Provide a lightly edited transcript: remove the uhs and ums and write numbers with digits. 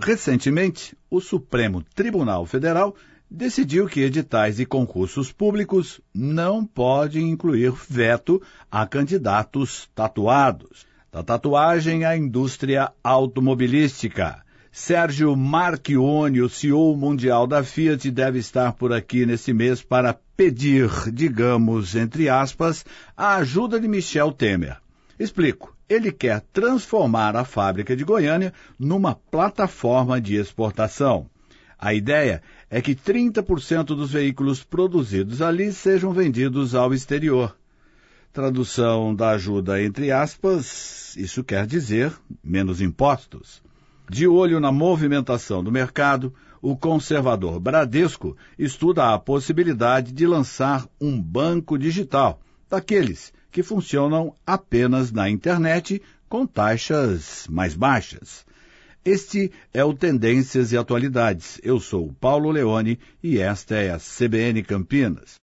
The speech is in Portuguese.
Recentemente, o Supremo Tribunal Federal decidiu que editais de concursos públicos não podem incluir veto a candidatos tatuados. Da tatuagem à indústria automobilística. Sérgio Marchionne, o CEO mundial da Fiat, deve estar por aqui nesse mês para pedir, digamos, entre aspas, a ajuda de Michel Temer. Explico. Ele quer transformar a fábrica de Goiânia numa plataforma de exportação. A ideia é que 30% dos veículos produzidos ali sejam vendidos ao exterior. Tradução da ajuda entre aspas, isso quer dizer menos impostos. De olho na movimentação do mercado, o conservador Bradesco estuda a possibilidade de lançar um banco digital, daqueles que funcionam apenas na internet com taxas mais baixas. Este é o Tendências e Atualidades. Eu sou o Paulo Leone e esta é a CBN Campinas.